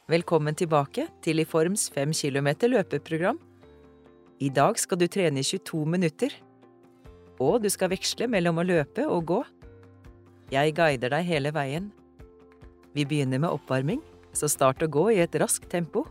Velkommen tilbake til IFORMs 5 kilometer løpeprogram. I dag skal du trene i 22 minutter, og du skal veksle mellom å løpe og gå. Jeg guider deg hele veien. Vi begynner med oppvarming, så start å gå i et raskt tempo.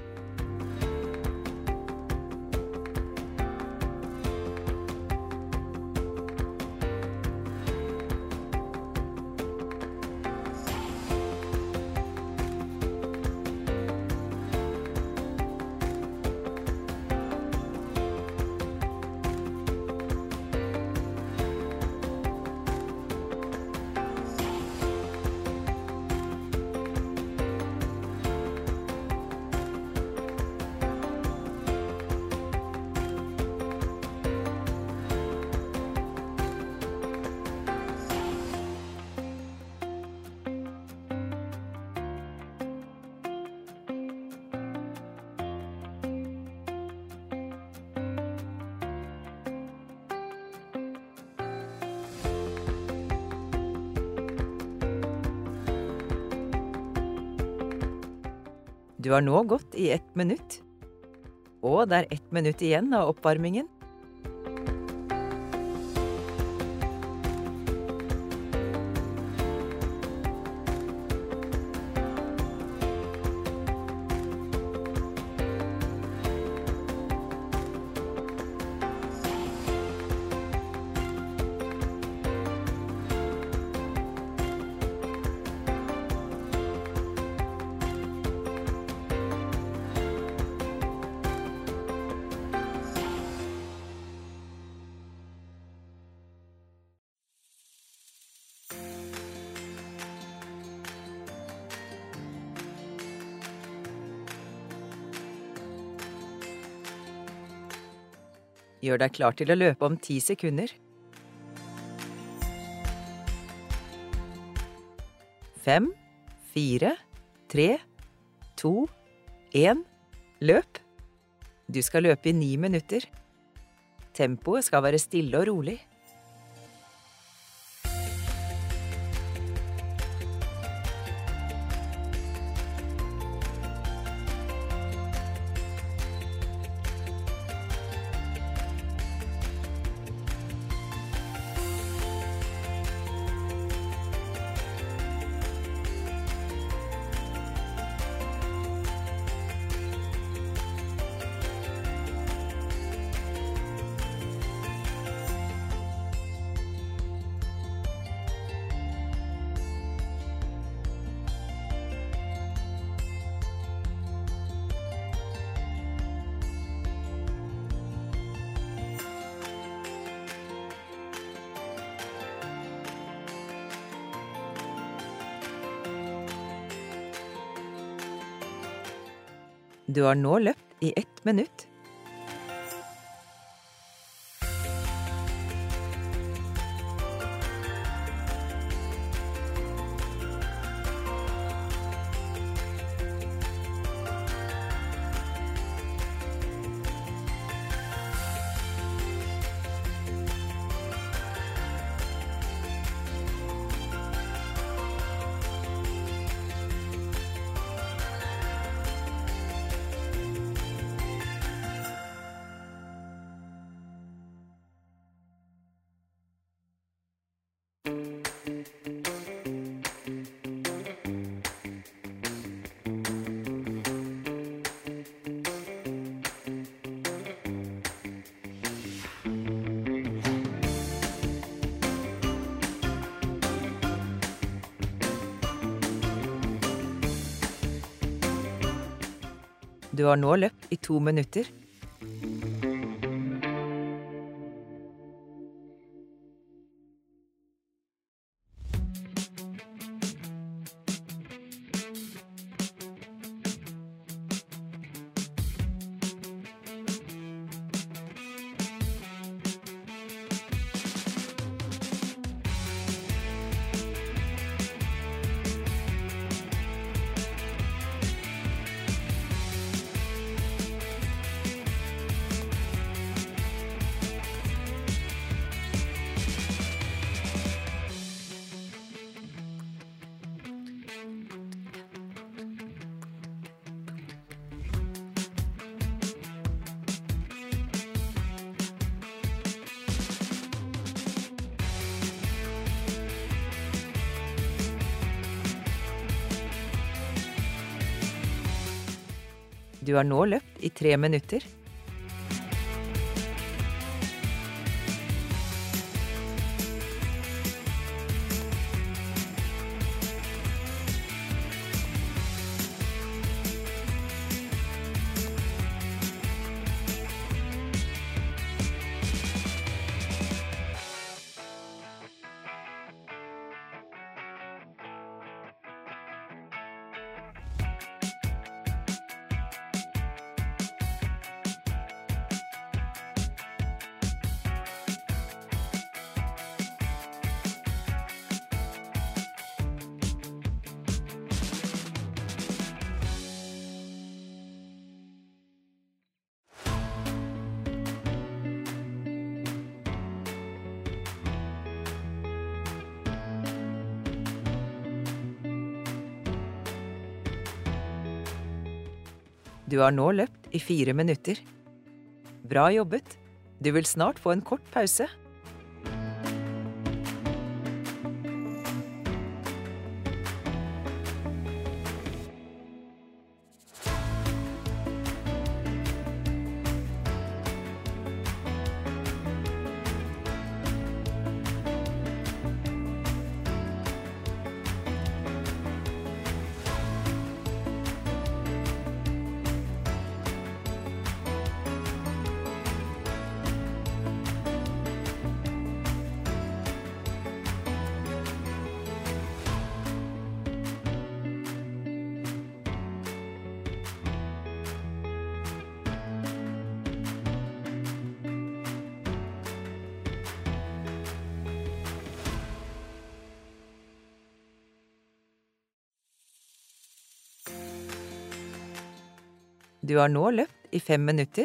Du har nå gått i 1 minutt, og det er 1 minutt igjen av oppvarmingen. Gjør deg klar til å løpe om 10 sekunder. 5, 4, 3, 2, 1, løp! Du skal løpe i 9 minutter. Tempoet skal være stille og rolig. Du har nå løpt i 1 minutt. Du har nå løpt i 2 minutter. Du har nå løpt i 3 minutter. Du har nå løpt i 4 minutter. Bra jobbet. Du vil snart få en kort pause. Du har nå løpt i 5 minutter.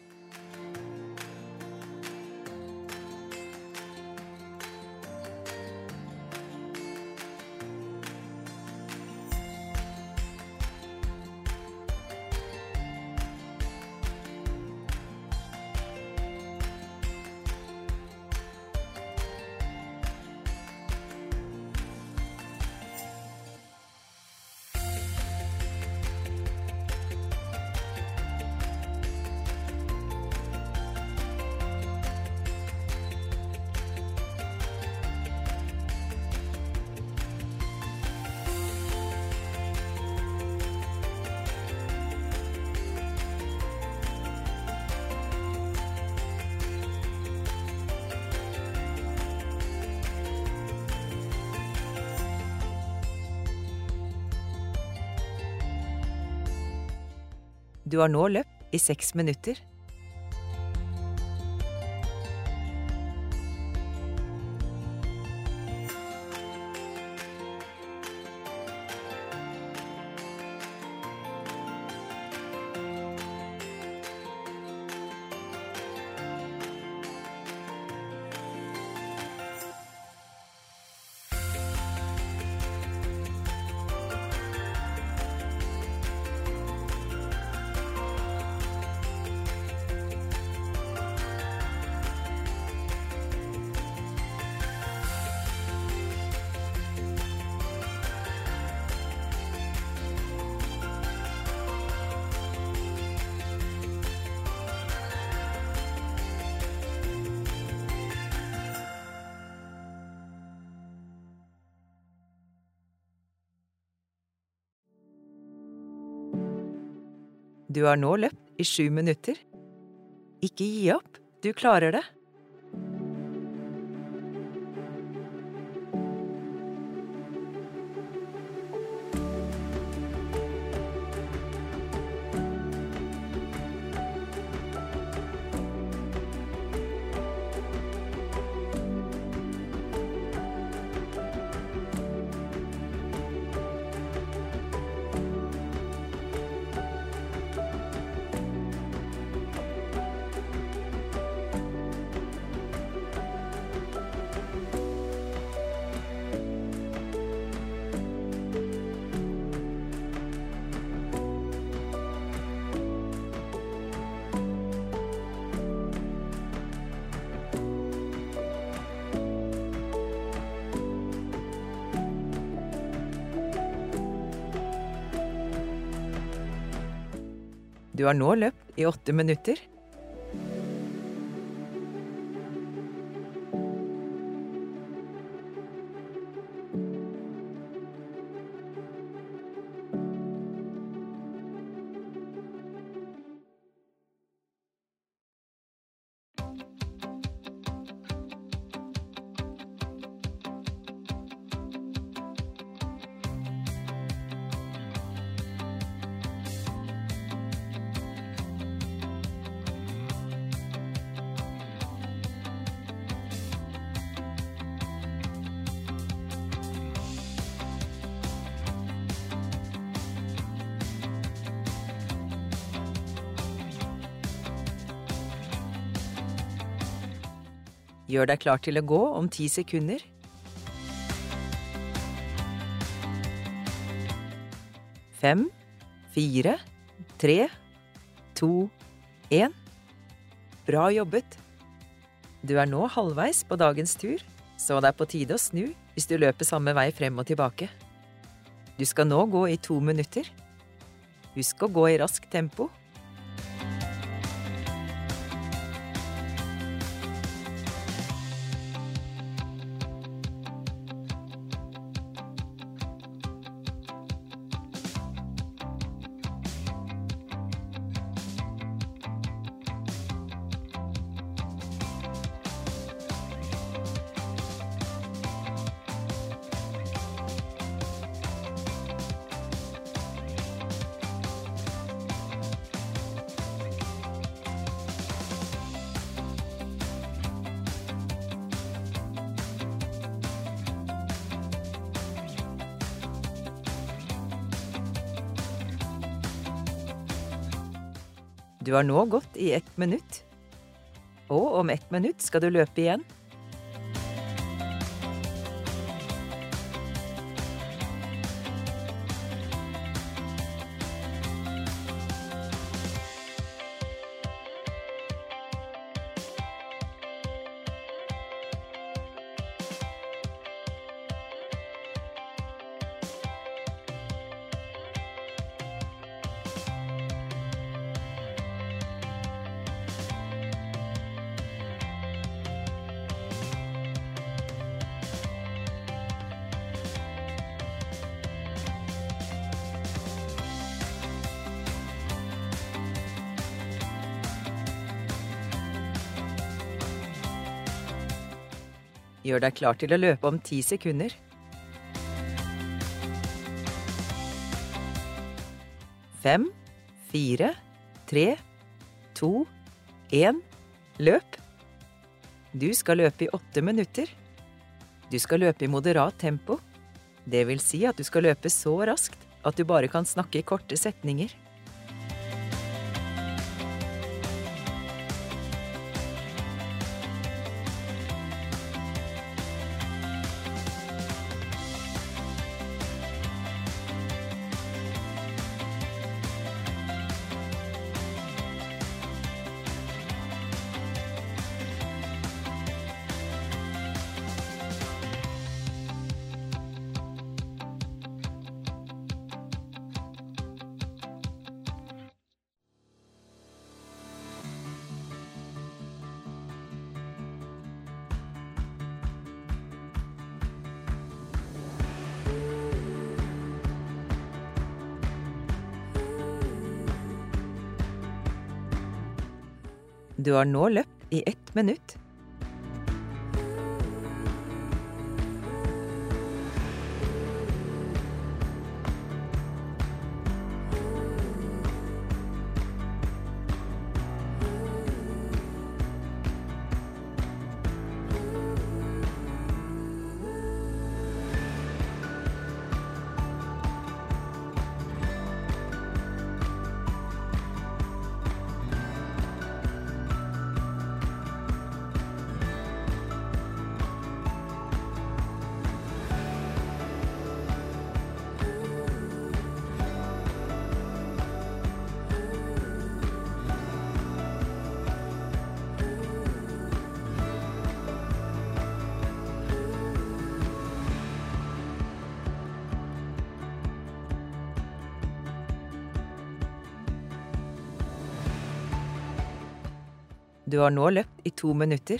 Du har nå løpt i 6 minutter. Du har nå løpt i 7 minutter. Ikke gi opp, du klarer det. Du har nå løpt i 8 minutter. Gjør deg klar til å gå om 10 sekunder. 5, 4, 3, 2, 1. Bra jobbet! Du er nå halvveis på dagens tur, så det er på tide å snu hvis du løper samme vei frem og tilbake. Du skal nå gå i 2 minutter. Husk å gå i raskt tempo. Du har nå gått i 1 minutt, og om 1 minutt skal du løpe igjen. Gjør deg klar til å løpe om 10 sekunder. 5, 4, 3, 2, 1. Løp! Du skal løpe i 8 minutter. Du skal løpe i moderat tempo. Det vil si at du skal løpe så raskt at du bare kan snakke i korte setninger. Du har nå løpt i 1 minutt. Du har nå løpt i 2 minutter.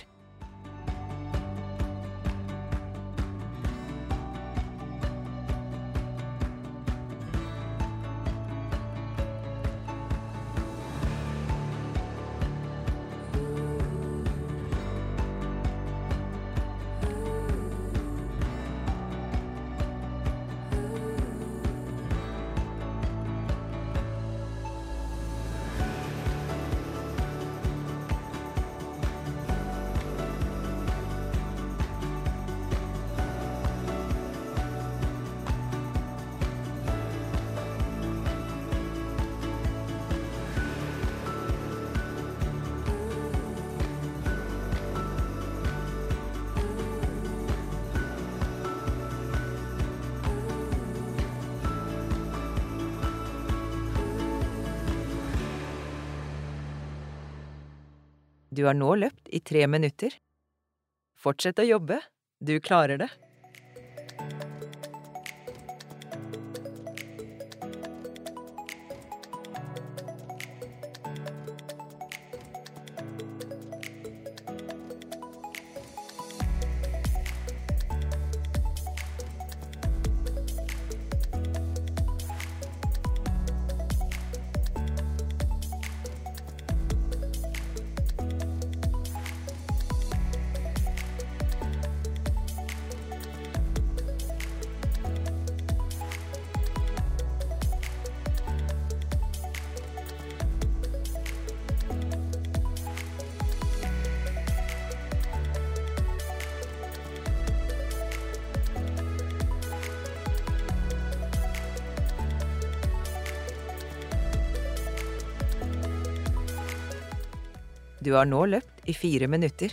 Du har nå løpt i 3 minutter. Fortsett å jobbe. Du klarer det. Du har nå løpt i 4 minutter.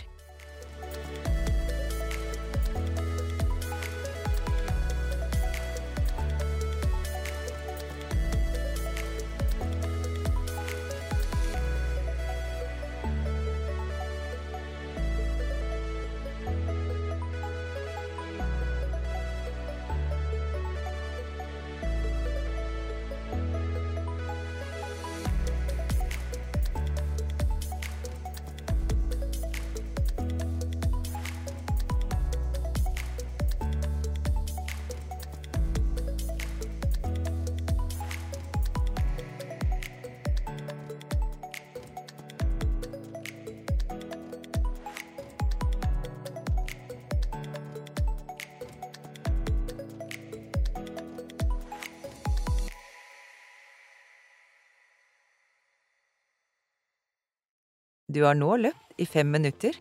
Du har nå løpt i 5 minutter.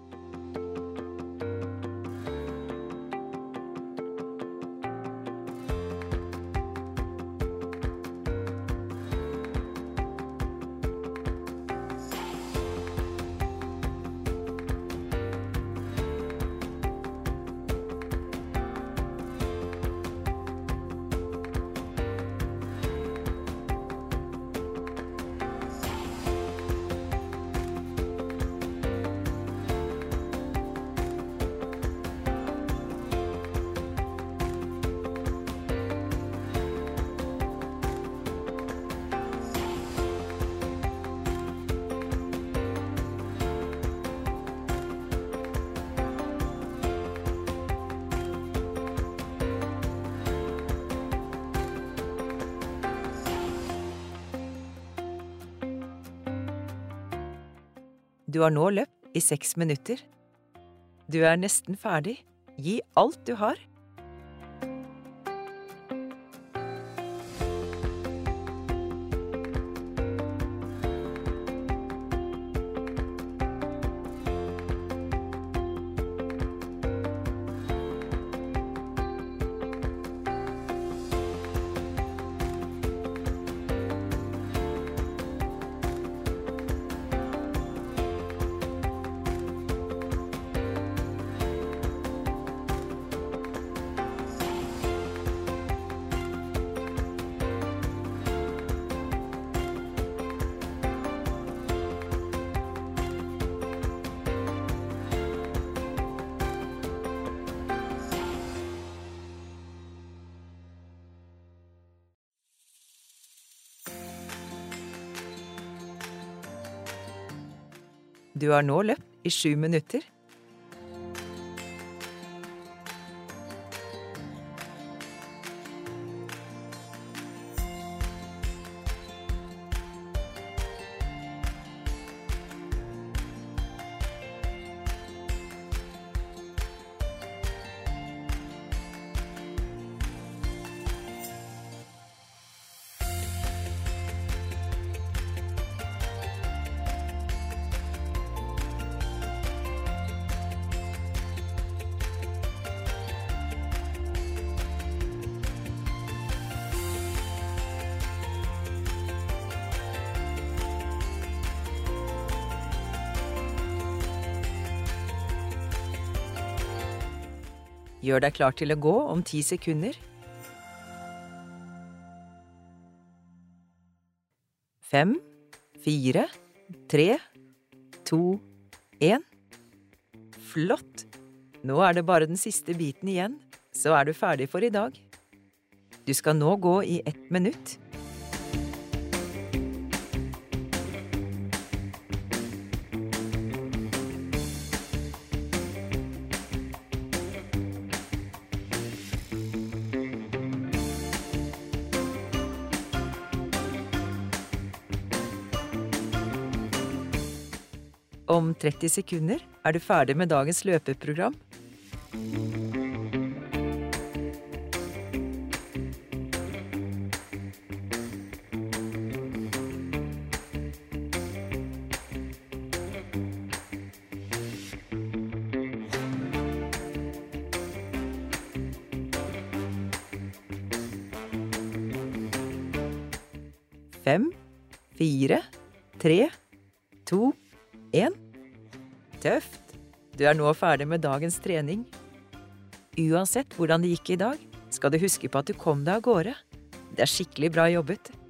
Du har nå løpt i 6 minutter. Du er nesten ferdig. Gi alt du har. Du har nå løpt i 7 minutter. Gjør deg klar til å gå om 10 sekunder. 5, 4, 3, 2, 1. Flott! Nå er det bare den siste biten igjen, så er du ferdig for i dag. Du skal nå gå i 1 minutt. Om 30 sekunder er du ferdig med dagens løpeprogram. Fem, 4, 3, 2, 1. Tøft! Du er nå ferdig med dagens trening. Uansett hvordan det gikk i dag, skal du huske på at du kom deg av gårde. Det er skikkelig bra jobbet.